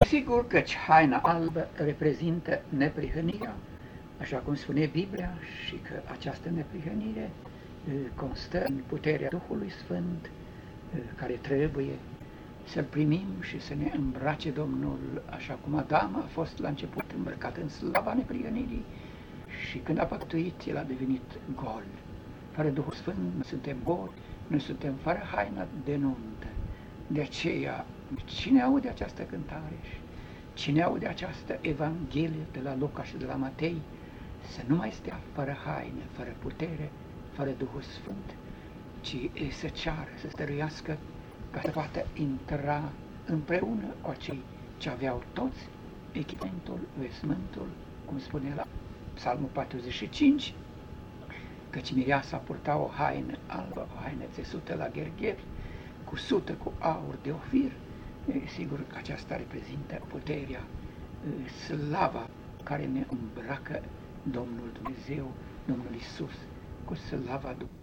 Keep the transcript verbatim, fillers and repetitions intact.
Sigur că haina albă reprezintă neprihănirea, așa cum spune Biblia, și că această neprihănire constă în puterea Duhului Sfânt, care trebuie să-L primim și să ne îmbrace Domnul, așa cum Adam a fost la început îmbrăcat în slava neprihănirii și când a păcătuit, el a devenit gol. Fără Duhul Sfânt nu suntem goli, noi suntem fără haina de nuntă. De aceea, cine aude această cântare și cine aude această Evanghelie de la Luca și de la Matei, să nu mai stea fără haine, fără putere, fără Duhul Sfânt, ci să ceară, să stăruiască ca să poată intra împreună cu acei ce aveau toți echipamentul, vesmântul, cum spune la Psalmul patruzeci și cinci, căci mireasa purta o haină albă, o haină țesută la ghergheri, cu sută cu aur de ofir. E, sigur că aceasta reprezintă puterea, slava care ne îmbracă Domnul Dumnezeu, Domnul Iisus, cu slava Dumnezeu.